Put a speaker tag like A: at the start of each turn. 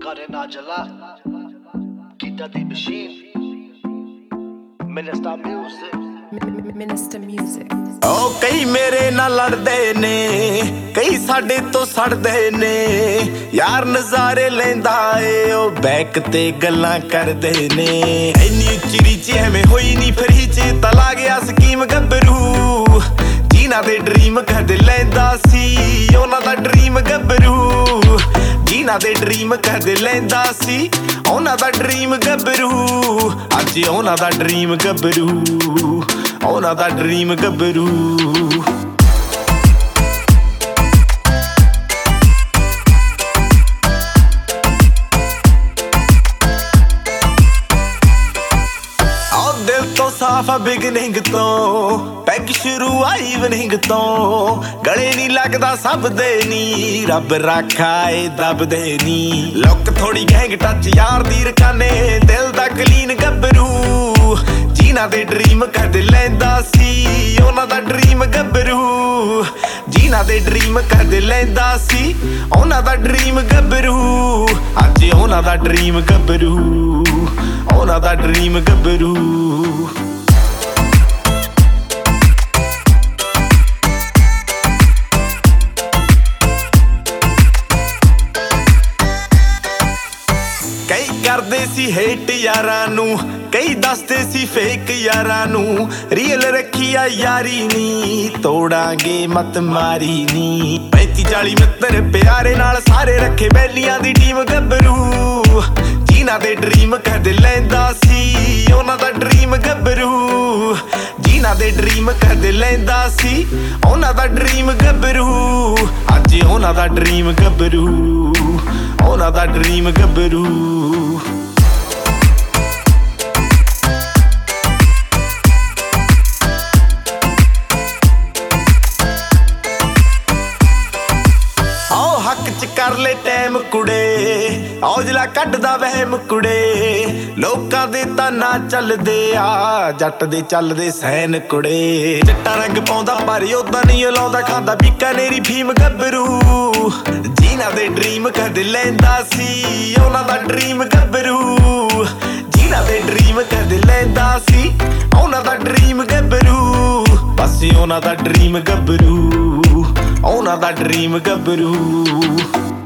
A: Cut it Najala, Kita the Machine, Minister Music.
B: Minister Music.
C: ਓ ਕਈ ਮੇਰੇ ਨਾਲ ਲੜਦੇ ਨੇ, ਕਈ ਸਾਡੇ ਤੋਂ ਸੜਦੇ ਨੇ, ਯਾਰ ਨਜ਼ਾਰੇ ਲੈਂਦਾ ਏ ਉਹ ਬੈਕ ਤੇ ਗੱਲਾਂ ਕਰਦੇ ਨੇ। ਇੰਨੀ ਉੱਚੀ ਰੀਚ ਐਵੇਂ ਹੋਈ ਨਹੀਂ ਫਿਰ ਹੀ ਚੇਤਾ ਲਾ ਗਿਆ ਸਕੀਮ ਗੱਭਰੂ, ਜਿਨ੍ਹਾਂ ਦੇ ਡ੍ਰੀਮ ਕਦੇ ਲੈਂਦਾ ਸੀ ਉਹਨਾਂ ਦਾ ਡ੍ਰੀਮ ਗੱਭਰੂ, ਜਿਨ੍ਹਾਂ ਦੇ ਡ੍ਰੀਮ ਕਦੇ ਲੈਂਦਾ ਸੀ ਉਹਨਾਂ ਦਾ ਡ੍ਰੀਮ ਗੱਭਰੂ, ਅੱਜ ਉਹਨਾਂ ਦਾ ਡ੍ਰੀਮ ਗੱਭਰੂ, ਉਹਨਾਂ ਦਾ ਡ੍ਰੀਮ ਗੱਭਰੂ। ਦਿਲ ਤੋਂ ਸਾਫ ਆ ਬਿਗਨਿੰਗ ਤੋਂ, ਪੈਗ ਸ਼ੁਰੂ ਆ ਈਵਨਿੰਗ ਤੋਂ, ਗਲੇ ਨਹੀਂ ਲੱਗਦਾ ਸਭ ਦੇ ਨੀ, ਰੱਬ ਰਾਖਾ ਏ ਦੱਬਦੇ ਨੀ। ਲੁੱਕ ਥੋੜੀ ਗੈਂਗ ਟੱਚ ਯਾਰ ਦੀ ਰਕਾਨੇ, ਦਿਲ ਦਾ ਕਲੀਨ ਗੱਭਰੂ, ਜਿਨ੍ਹਾਂ ਦੇ ਡ੍ਰੀਮ ਕਦੇ ਲੈਂਦਾ ਸੀ ਉਹਨਾਂ ਦਾ ਡ੍ਰੀਮ ਗੱਭਰੂ, ਜਿਨ੍ਹਾਂ ਦੇ ਡ੍ਰੀਮ ਕਦੇ ਲੈਂਦਾ ਸੀ ਉਹਨਾਂ ਦਾ ਡ੍ਰੀਮ ਗੱਭਰੂ, ਅੱਜ ਉਹਨਾਂ ਦਾ ਡ੍ਰੀਮ ਗੱਭਰੂ, ਉਹਨਾਂ ਦਾ ਡ੍ਰੀਮ ਗੱਭਰੂ। ਕਈ ਕਰਦੇ ਸੀ ਹੇਟ ਯਾਰਾਂ ਨੂੰ, ਕਈ ਦੱਸਦੇ ਸੀ ਫੇਕ ਯਾਰਾਂ ਨੂੰ, ਰੀਅਲ ਰੱਖੀ ਆ ਯਾਰੀ ਨੀ, ਤੋੜਾਂਗੇ ਮਤ ਮਾਰੀ ਨੀ। 35-40 ਮਿੱਤਰ ਪਿਆਰੇ ਨਾਲ ਸਾਰੇ ਰੱਖੇ ਬੈਲੀਆਂ ਦੀ ਟੀਮ ਗੱਭਰੂ, ਜਿਨ੍ਹਾਂ ਦੇ ਡ੍ਰੀਮ ਕਦੇ ਲੈਂਦਾ ਸੀ ਉਹਨਾਂ ਦਾ ਡ੍ਰੀਮ ਗੱਭਰੂ, ਜਿਨ੍ਹਾਂ ਦੇ ਡ੍ਰੀਮ ਕਦੇ ਲੈਂਦਾ ਸੀ ਉਹਨਾਂ ਦਾ ਡ੍ਰੀਮ ਗੱਭਰੂ, ਅੱਜ ਉਹਨਾਂ ਦਾ ਡ੍ਰੀਮ ਗੱਭਰੂ, ਉਹਨਾਂ ਦਾ ਡ੍ਰੀਮ ਗੱਭਰੂ। ਹੱਕ ਚ ਕਰ ਲੈ ਟਾਈਮ ਕੁੜੇ, ਔਜਲਾ ਕੱਢਦਾ ਵਹਿਮ ਕੁੜੇ, ਲੋਕਾਂ ਦੇ ਤਾਂ ਨਾ ਚੱਲਦੇ ਆ ਜੱਟ ਦੇ ਚੱਲਦੇ ਸੈਨ ਕੁੜੇ। ਚਿੱਟਾ ਰੰਗ ਪਾਉਂਦਾ ਪਰ ਉਦਾਂ ਨਹੀਂ ਲਾਉਂਦਾ, ਖਾਂਦਾ ਬੀਕਾਨੇਰੀ ਫੀਮ ਗੱਭਰੂ, ਜਿਨ੍ਹਾਂ ਦੇ ਡ੍ਰੀਮ ਕਦੇ ਲੈਂਦਾ ਸੀ ਉਹਨਾਂ ਦਾ ਡ੍ਰੀਮ ਗੱਭਰੂ, ਜਿਨ੍ਹਾਂ ਦੇ ਡ੍ਰੀਮ ਕਦੇ ਲੈਂਦਾ ਸੀ ਉਹਨਾਂ ਦਾ ਡ੍ਰੀਮ ਗੱਭਰੂ, ਬਸ ਉਹਨਾਂ ਦਾ ਡ੍ਰੀਮ ਗੱਭਰੂ, ਉਹਨਾਂ ਦਾ ਡ੍ਰੀਮ ਗੱਭਰੂ।